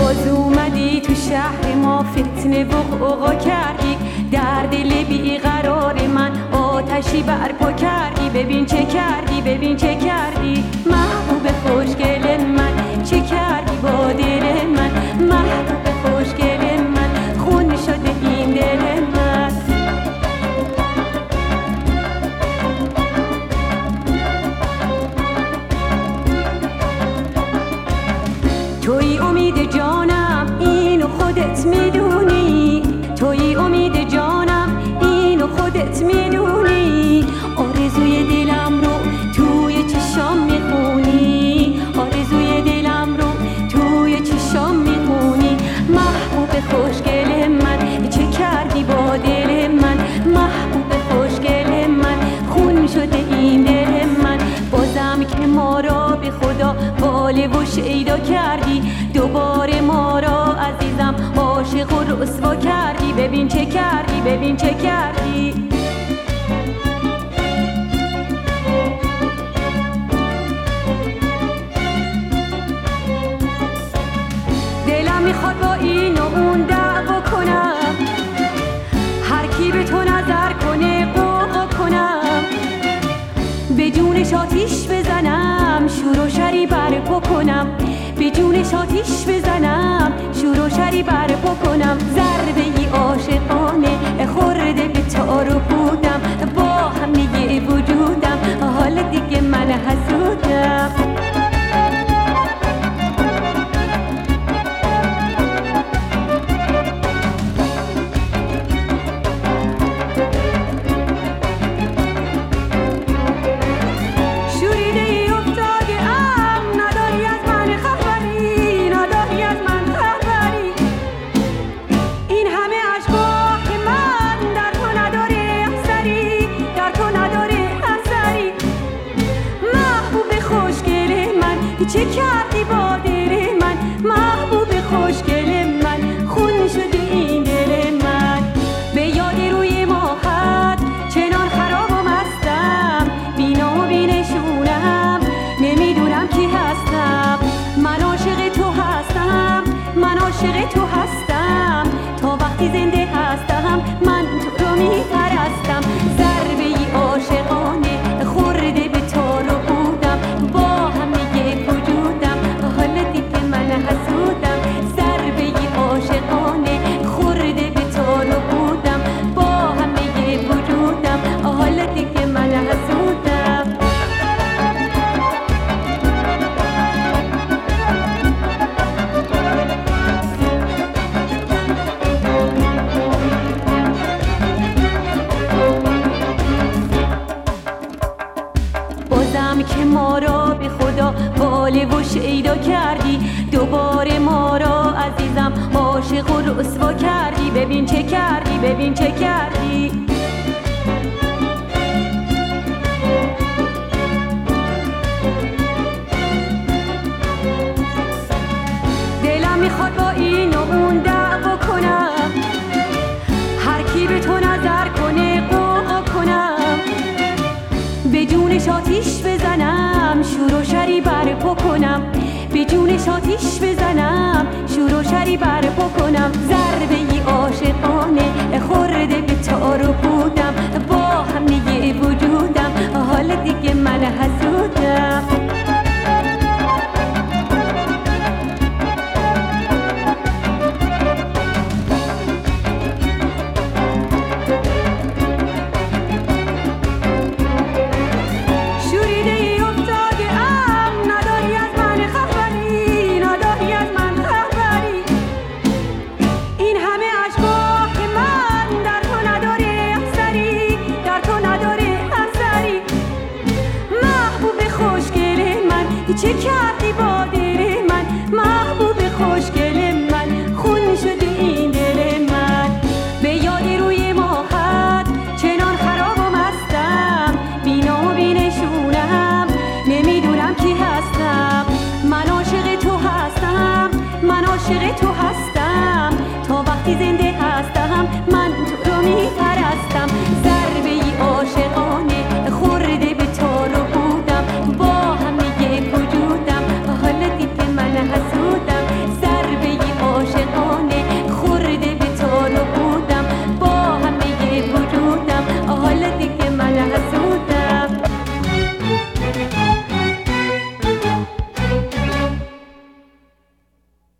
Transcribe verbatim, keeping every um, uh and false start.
باز اومدی تو شهر ما، فتنه و غوغا کردی، در دل بیقرار من آتشی برپا کردی. ببین چه کردی، ببین چه کردی محبوب خوشگل من، چه کردی با دل من محبوب خوشگل من، خون شده این دل من. توی امید جانم اینو خودت میدونی، توی امید جانم اینو خودت میدونی، آرزوی دلم رو توی چشام میخونی، آرزوی دلم رو توی چشام میخونی. محبوب خوشگل من، چه کردی با دل من محبوب خوشگل من، خون شده این دل من. بازم که ما را به خدا واله و شیدا کردی، دوباره ما را عزیزم عاشق و رسوا کردی. ببین چه کردی، ببین چه کردی. دلم میخواد با این و اون دعوا کنم، هر کی به تو نظر کنه قوقا کنم، به جونش آتیش بزنم شور و شری برپا کنم، به جونش آتیش بزنم شور و شری برپا کنم. ضربه ای عاشقانه خورده به تار و پودم، با همه وجودم حال دیگه من حسودم. چه کردی با دل من محبوب خوشگل من، خون شده این دل من. به یاد روی ماهت چنان خراب و مستم، بینا و بینشونم نمیدونم کی هستم. من عاشق تو هستم، من عاشق تو هستم، تا وقتی زنده هستم من تو رو میپرستم. ضربه ای عاشقانه خورده به تار و پودم، با همه وجودم حال دیگه من حسودم. ضربه ای عاشقانه خورده به تار و پودم، با همه وجودم حال دیگه من حسودم. بازم که ما را به خدا واله و شیدا کردی، دوباره ما را عزیزم عاشق و رسوا کردی. ببین چه کردی، ببین چه کردی. دلم میخواد با این و اون دعوا کنم، هر کی به تو نظر کنه قوقا کنم، به جونش آتیش بزنم شور و شری برپا کنم، به جونش آتیش بزنم شور و شری برپا کنم. ضربه ای عاشقانه خورده به تار و پودم، با همه وجودم حال دیگه من هست